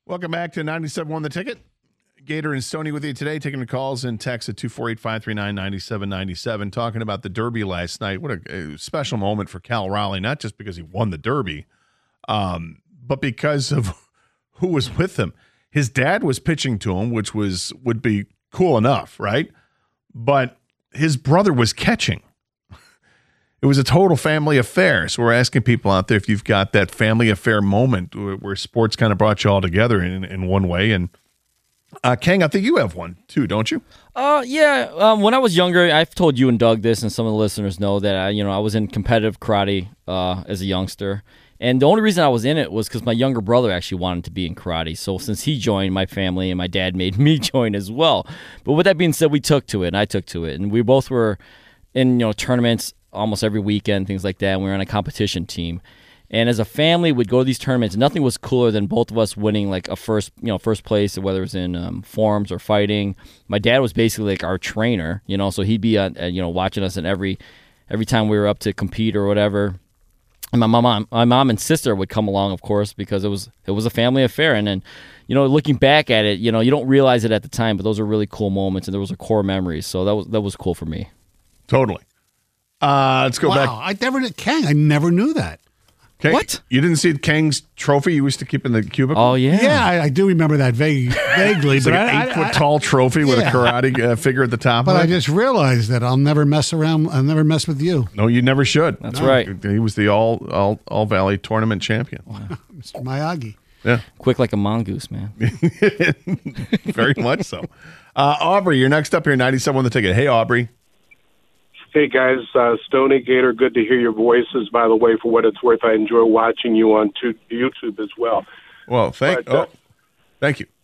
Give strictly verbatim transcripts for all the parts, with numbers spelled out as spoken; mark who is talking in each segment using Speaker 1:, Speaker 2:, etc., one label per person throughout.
Speaker 1: Welcome back to ninety-seven point one The Ticket. Gator and Stoney with you today, taking the calls and texts at two four eight, five three nine, nine seven nine seven, talking about the Derby last night. What a, a special moment for Cal Raleigh, not just because he won the Derby, um, but because of who was with him. His dad was pitching to him, which was would be cool enough, right? But his brother was catching. It was a total family affair. So we're asking people out there if you've got that family affair moment where, where sports kind of brought you all together in, in one way. And uh, Kang, I think you have one too, don't you?
Speaker 2: Uh, yeah. Um, when I was younger, I've told you and Doug this, and some of the listeners know that I, you know, I was in competitive karate uh, as a youngster. And the only reason I was in it was because my younger brother actually wanted to be in karate. So since he joined, my family and my dad made me join as well. But with that being said, we took to it, and I took to it. And we both were in, you know, tournaments almost every weekend, things like that. And we were on a competition team. And as a family, we'd go to these tournaments. Nothing was cooler than both of us winning like a first, you know, first place, whether it was in um, forms or fighting. My dad was basically like our trainer, you know, so he'd be, uh, you know, watching us in every every time we were up to compete or whatever. And my mom, my mom and sister would come along, of course, because it was it was a family affair. And then, you know, looking back at it, you know, you don't realize it at the time, but those are really cool moments, and there was a core memories. So that was that was cool for me.
Speaker 1: Totally. Uh, let's go
Speaker 3: wow,
Speaker 1: back.
Speaker 3: I never did Kang. I never knew that.
Speaker 1: Kang,
Speaker 2: What?
Speaker 1: You didn't see Kang's trophy you used to keep in the cubicle?
Speaker 2: Oh, yeah.
Speaker 3: Yeah, I, I do remember that vague, vaguely.
Speaker 1: It's
Speaker 3: but
Speaker 1: like
Speaker 3: I,
Speaker 1: an
Speaker 3: I-
Speaker 1: eight-foot
Speaker 3: I-
Speaker 1: tall trophy with a
Speaker 3: Yeah.
Speaker 1: karate uh, figure at the top
Speaker 3: But
Speaker 1: of
Speaker 3: I
Speaker 1: it.
Speaker 3: just realized that I'll never mess around. I'll never mess with you,
Speaker 1: No, you never should.
Speaker 2: That's right.
Speaker 1: He was the all all all Valley tournament champion.
Speaker 3: Mister Miyagi.
Speaker 1: Yeah,
Speaker 2: Quick like a mongoose, man.
Speaker 1: very much so. Uh, Aubrey, you're next up here, ninety-seven on the ticket. Hey, Aubrey.
Speaker 4: Hey, guys. Uh, Stoney, Gator, good to hear your voices, by the way, for what it's worth. I enjoy watching you on tu- YouTube as well.
Speaker 1: Well, thank
Speaker 4: But, uh,
Speaker 1: oh, thank you.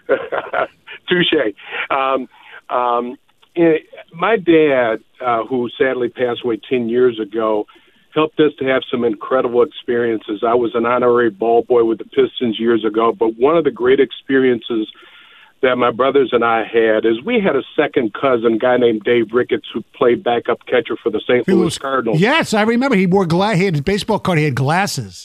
Speaker 4: Touche. Um, um, eh, my dad, uh, who sadly passed away ten years ago, helped us to have some incredible experiences. I was an honorary ball boy with the Pistons years ago, but one of the great experiences that my brothers and I had is we had a second cousin, a guy named Dave Ricketts, who played backup catcher for the Saint
Speaker 3: He
Speaker 4: Louis
Speaker 3: was-
Speaker 4: Cardinals.
Speaker 3: Yes, I remember. He wore gla- He had his baseball card. He had glasses.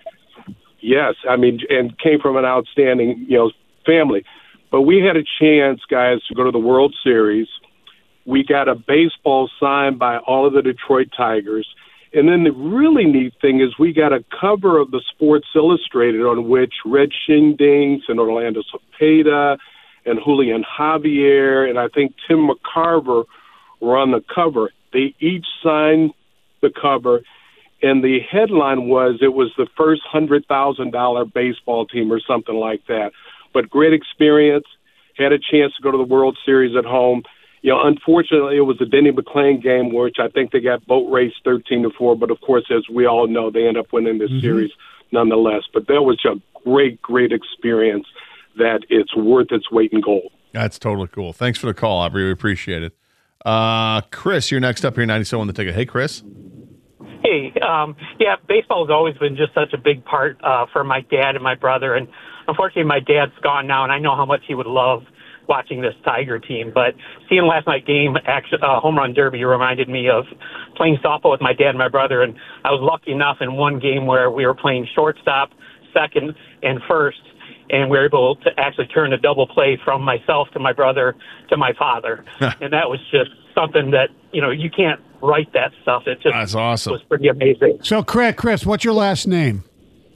Speaker 4: Yes, I mean, and came from an outstanding, you know, family. But we had a chance, guys, to go to the World Series. We got a baseball signed by all of the Detroit Tigers. And then the really neat thing is we got a cover of the Sports Illustrated on which Red Shingdings and Orlando Cepeda and Julian Javier and I think Tim McCarver were on the cover. They each signed the cover, and the headline was it was the first one hundred thousand dollars baseball team or something like that. But great experience, had a chance to go to the World Series at home. You know, unfortunately, it was a Denny McClain game, which I think they got boat raced thirteen to four. But, of course, as we all know, they end up winning the mm-hmm. series nonetheless. But that was a great, great experience that it's worth its weight in gold.
Speaker 1: That's totally cool. Thanks for the call, Aubrey. We appreciate it. Uh, Chris, you're next up here, ninety-seven on the ticket. Hey, Chris.
Speaker 5: Hey, um, yeah, baseball has always been just such a big part uh, for my dad and my brother. And unfortunately, my dad's gone now, and I know how much he would love watching this Tiger team. But seeing last night's game, actually, uh, home run derby, reminded me of playing softball with my dad and my brother. And I was lucky enough in one game where we were playing shortstop, second, and first, and we were able to actually turn a double play from myself to my brother to my father. And that was just something that, you know, you can't write that stuff. It just
Speaker 1: That's awesome.
Speaker 5: was pretty amazing.
Speaker 3: So, Chris, Chris, what's your last name?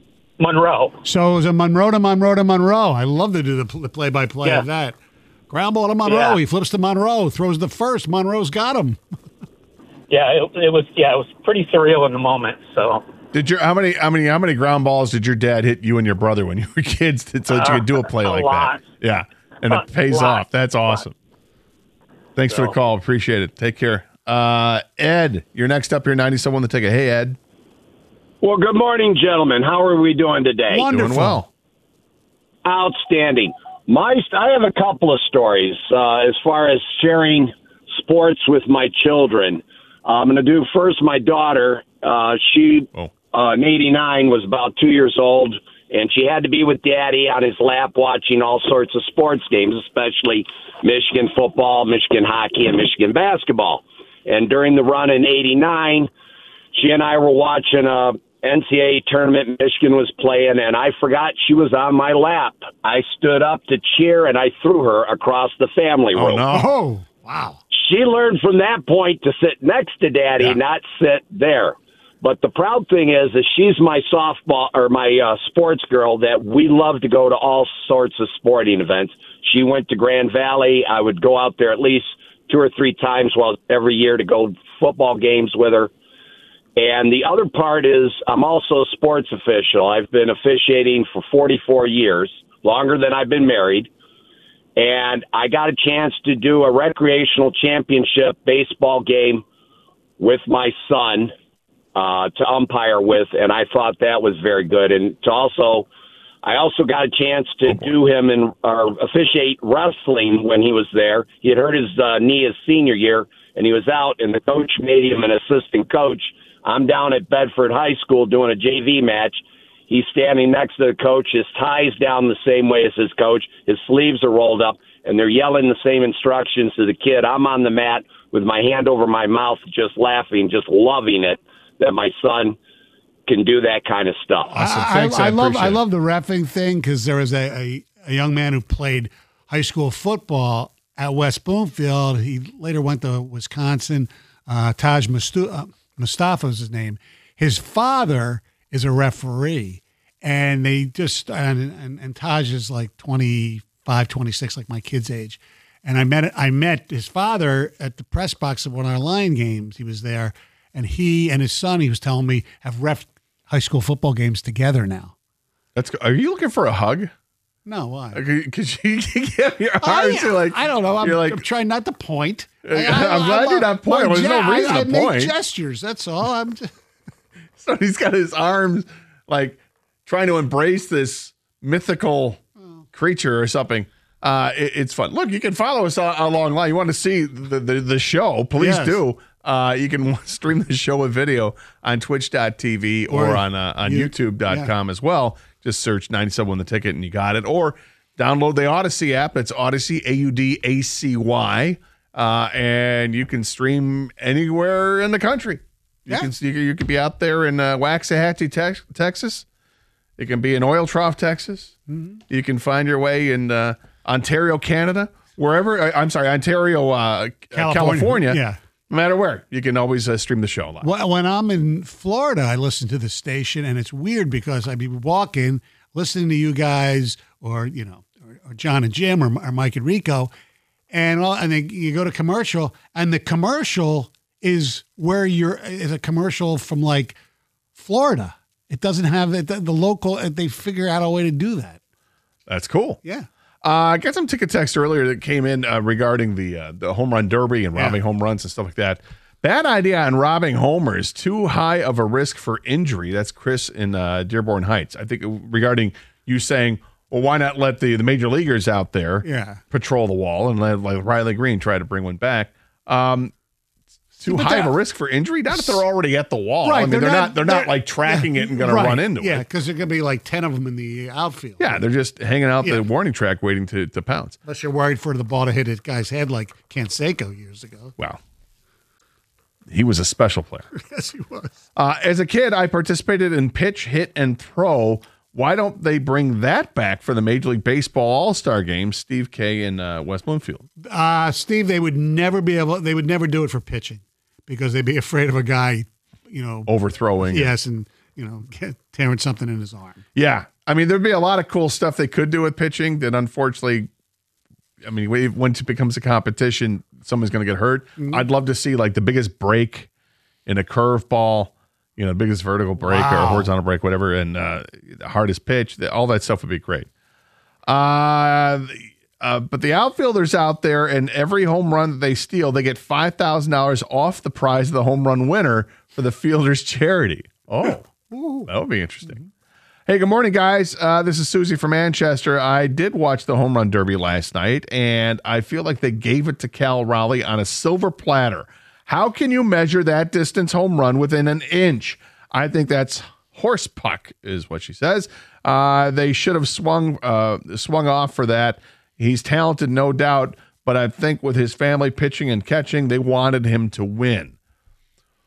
Speaker 5: Monroe.
Speaker 3: So it was a Monroe to Monroe to Monroe. I love to do the pl- play-by-play
Speaker 5: Yeah.
Speaker 3: of that. Ground ball to Monroe.
Speaker 5: Yeah.
Speaker 3: He flips to Monroe, throws the first. Monroe's got him.
Speaker 5: Yeah, it, it was. Yeah, it was pretty surreal in the moment. So.
Speaker 1: Did your how many how many how many ground balls did your dad hit you and your brother when you were kids so that you could do a play
Speaker 5: a
Speaker 1: like
Speaker 5: lot.
Speaker 1: that? Yeah, and
Speaker 5: A
Speaker 1: it pays
Speaker 5: lot.
Speaker 1: off. That's awesome. Thanks for the
Speaker 5: So-
Speaker 1: call. Appreciate it. Take care. Uh, Ed, you're next up here, ninety-seven on the ticket. Hey, Ed.
Speaker 6: Well, good morning, gentlemen. How are we doing today?
Speaker 3: Wonderful.
Speaker 1: Doing well.
Speaker 6: Outstanding. My, I have a couple of stories uh, as far as sharing sports with my children. Uh, I'm going to do first my daughter. Uh, she,
Speaker 1: Oh.
Speaker 6: uh, in eighty-nine, was about two years old, and she had to be with Daddy on his lap watching all sorts of sports games, especially Michigan football, Michigan hockey, and Michigan basketball. And during the run in eighty-nine, she and I were watching a N C double A tournament Michigan was playing, and I forgot she was on my lap. I stood up to cheer, and I threw her across the family room.
Speaker 1: Oh, no.
Speaker 3: Oh, wow.
Speaker 6: She learned from that point to sit next to Daddy,
Speaker 1: Yeah.
Speaker 6: not sit there. But the proud thing is that she's my softball or my uh, sports girl that we love to go to all sorts of sporting events. She went to Grand Valley. I would go out there at least two or three times well every year to go football games with her. And the other part is I'm also a sports official. I've been officiating for forty-four years, longer than I've been married. And I got a chance to do a recreational championship baseball game with my son uh, to umpire with, and I thought that was very good. And to also, I also got a chance to do him in or officiate wrestling when he was there. He had hurt his uh, knee his senior year, and he was out, and the coach made him an assistant coach. I'm down at Bedford High School doing a J V match. He's standing next to the coach. His tie's down the same way as his coach. His sleeves are rolled up, and they're yelling the same instructions to the kid. I'm on the mat with my hand over my mouth, just laughing, just loving it that my son can do that kind of stuff.
Speaker 1: Awesome.
Speaker 3: I,
Speaker 1: Thanks.
Speaker 3: I,
Speaker 1: I,
Speaker 3: I love
Speaker 1: appreciate
Speaker 3: I
Speaker 1: it.
Speaker 3: love the reffing thing because there was a, a, a young man who played high school football at West Bloomfield. He later went to Wisconsin. Uh, Taj Mustu- uh, Mustafa is his name. His father is a referee, and they just and, and, and Taj is like twenty-five, twenty-six, like my kid's age. And I met I met his father at the press box of one of our Lion games. He was there, and he and his son, he was telling me, have ref high school football games together now.
Speaker 1: That's. Are you looking for a hug?
Speaker 3: No, why?
Speaker 1: Because you give your arms
Speaker 3: I,
Speaker 1: to like.
Speaker 3: I don't know. I'm,
Speaker 1: you're like,
Speaker 3: I'm trying not to point.
Speaker 1: I'm glad you're not pointing. There's no reason
Speaker 3: I, I
Speaker 1: to
Speaker 3: make
Speaker 1: point.
Speaker 3: gestures. That's all. I'm just,
Speaker 1: So he's got his arms like trying to embrace this mythical creature or something. Uh, it, it's fun. Look, you can follow us all, along line. You want to see the, the, the show, please
Speaker 3: Yes.
Speaker 1: do. Uh, you can stream the show with video on twitch dot t v or,
Speaker 3: Or
Speaker 1: on uh, on
Speaker 3: you-
Speaker 1: youtube dot com as well. Just search ninety-seven on the ticket and you got it. Or download the Odyssey app. It's Odyssey, A U D A C Y. Uh, and you can stream anywhere in the country. You
Speaker 3: Yeah.
Speaker 1: can you, can- you could be out there in uh, Waxahachie, Tex- Texas. It can be in Oil Trough, Texas.
Speaker 3: Mm-hmm.
Speaker 1: You can find your way in uh, Ontario, Canada, wherever. I, I'm sorry, Ontario, uh, California. California.
Speaker 3: Yeah.
Speaker 1: No matter where, you can always uh, stream the show live.
Speaker 3: Well, when I'm in Florida, I listen to the station, and it's weird because I'd be walking, listening to you guys, or you know, or, or John and Jim, or, or Mike and Rico, and all, and then you go to commercial, and the commercial is where you're is a commercial from like Florida. It doesn't have it, the, the local. They figure out a way to do that.
Speaker 1: That's cool.
Speaker 3: Yeah.
Speaker 1: Uh, I got some ticket text earlier that came in uh, regarding the uh, the home run derby and robbing
Speaker 3: Yeah.
Speaker 1: home runs and stuff like that. Bad idea on robbing homers. Too high of a risk for injury. That's Chris in uh, Dearborn Heights. I think regarding you saying, well, why not let the, the major leaguers out there
Speaker 3: Yeah.
Speaker 1: patrol the wall and let like Riley Green try to bring one back. Um, too
Speaker 3: but
Speaker 1: high of a
Speaker 3: that-
Speaker 1: risk for injury? Not if they're already at the wall.
Speaker 3: Right,
Speaker 1: I mean, they're,
Speaker 3: they're
Speaker 1: not,
Speaker 3: not-
Speaker 1: they're not
Speaker 3: they're-
Speaker 1: like tracking it and going
Speaker 3: Right.
Speaker 1: to run into
Speaker 3: Yeah,
Speaker 1: it.
Speaker 3: because there's gonna be like ten of them in the outfield.
Speaker 1: Yeah, they're just hanging out
Speaker 3: Yeah.
Speaker 1: the warning track waiting to, to pounce.
Speaker 3: Unless you're worried for the ball to hit a guy's head like Canseco years ago.
Speaker 1: Wow. He was a special player.
Speaker 3: Yes, he was.
Speaker 1: Uh, as a kid, I participated in pitch, hit, and throw. Why don't they bring that back for the Major League Baseball All-Star Game? Steve K. in uh, West Bloomfield.
Speaker 3: Uh, Steve, they would never be able. They would never do it for pitching because they'd be afraid of a guy, you know.
Speaker 1: Overthrowing.
Speaker 3: Yes, and you know, get, tearing something in his arm.
Speaker 1: Yeah. I mean, there'd be a lot of cool stuff they could do with pitching that unfortunately, I mean, when- once it becomes a competition, someone's going to get hurt.
Speaker 3: Mm-hmm.
Speaker 1: I'd love to see like the biggest break in a curveball, you know, the biggest vertical break or
Speaker 3: Wow.
Speaker 1: horizontal break, whatever, and uh, the hardest pitch. the- All that stuff would be great. Uh, uh, but the outfielders out there, and every home run that they steal, they get five thousand dollars off the prize of the home run winner for the fielder's charity. Oh, that would be interesting. Hey, good morning, guys. Uh, this is Susie from Manchester. I did watch the home run derby last night, and I feel like they gave it to Cal Raleigh on a silver platter. How can you measure that distance home run within an inch? I think that's horse puck, is what she says. Uh, they should have swung uh, swung off for that. He's talented, no doubt, but I think with his family pitching and catching, they wanted him to win.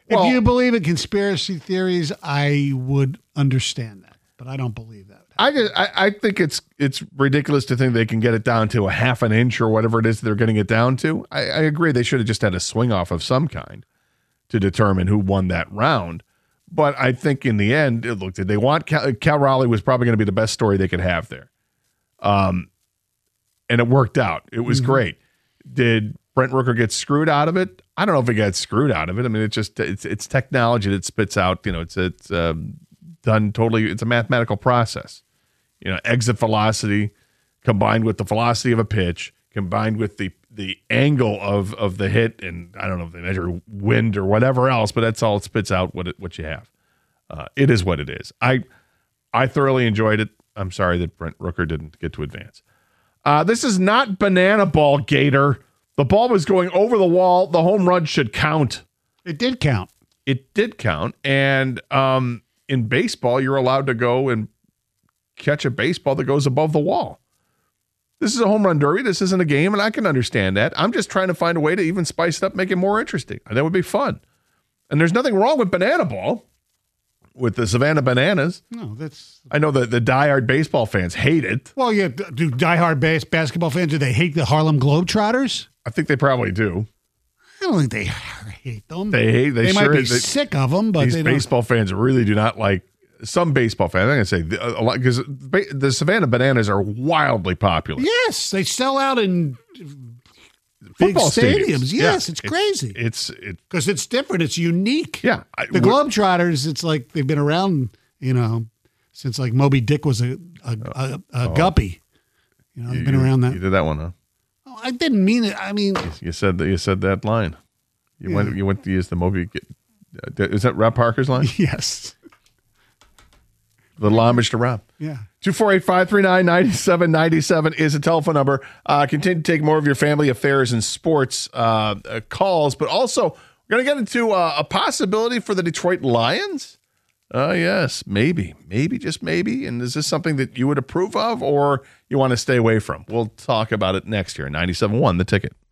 Speaker 3: If
Speaker 1: Well-
Speaker 3: you believe in conspiracy theories, I would understand that, but I don't believe that.
Speaker 1: I, just, I I think it's it's ridiculous to think they can get it down to a half an inch or whatever it is they're getting it down to. I, I agree they should have just had a swing off of some kind to determine who won that round. But I think in the end, look, did they want Cal, Cal Raleigh was probably going to be the best story they could have there, um, and it worked out. It was
Speaker 3: Mm-hmm.
Speaker 1: great. Did Brent Rooker get screwed out of it? I don't know if he got screwed out of it. I mean, it's just it's it's technology that spits out. You know, it's it's um, done totally. It's a mathematical process. You know, exit velocity combined with the velocity of a pitch, combined with the the angle of of the hit, and I don't know if they measure wind or whatever else, but that's all it spits out what it, what you have. Uh, it is what it is. I I thoroughly enjoyed it. I'm sorry that Brent Rooker didn't get to advance. Uh, this is not banana ball, Gator. The ball was going over the wall. The home run should count.
Speaker 3: It did count.
Speaker 1: It did count, and um, in baseball, you're allowed to go and catch a baseball that goes above the wall. This is a home run derby. This isn't a game, and I can understand that. I'm just trying to find a way to even spice it up, make it more interesting. That would be fun. And there's nothing wrong with banana ball, with the Savannah Bananas.
Speaker 3: No, that's
Speaker 1: I know that the diehard baseball fans hate it.
Speaker 3: well. Yeah, do diehard base basketball fans do they hate the Harlem Globetrotters?
Speaker 1: I think they probably do.
Speaker 3: I don't think they hate them.
Speaker 1: They hate. They,
Speaker 3: They
Speaker 1: sure
Speaker 3: might be
Speaker 1: they,
Speaker 3: sick of them, but
Speaker 1: these
Speaker 3: they don't.
Speaker 1: baseball fans really do not like. Some baseball fans, I'm going to say the- a lot because the Savannah Bananas are wildly popular.
Speaker 3: Yes, they sell out in big
Speaker 1: Football
Speaker 3: stadiums. Yes,
Speaker 1: Yeah.
Speaker 3: it's crazy
Speaker 1: It's it.
Speaker 3: because it's different. It's unique.
Speaker 1: Yeah, I-
Speaker 3: The Globetrotters, it's like they've been around, you know, since like Moby Dick was a a, a, a guppy. You know, they've been
Speaker 1: you,
Speaker 3: around
Speaker 1: You
Speaker 3: that.
Speaker 1: did that one, huh?
Speaker 3: Oh, I didn't mean it. I mean,
Speaker 1: You said that. You said that line. You
Speaker 3: Yeah.
Speaker 1: went. You went to use the Moby. uh, Is that Rob Parker's line?
Speaker 3: yes,
Speaker 1: The homage to Rob.
Speaker 3: yeah.
Speaker 1: two four eight, five three nine, nine seven nine seven is a telephone number. Uh, continue to take more of your family affairs and sports uh, uh, calls, but also we're going to get into uh, a possibility for the Detroit Lions. Uh, yes, maybe, maybe, just maybe. And is this something that you would approve of or you want to stay away from? We'll talk about it next year. ninety-seven point one, The Ticket.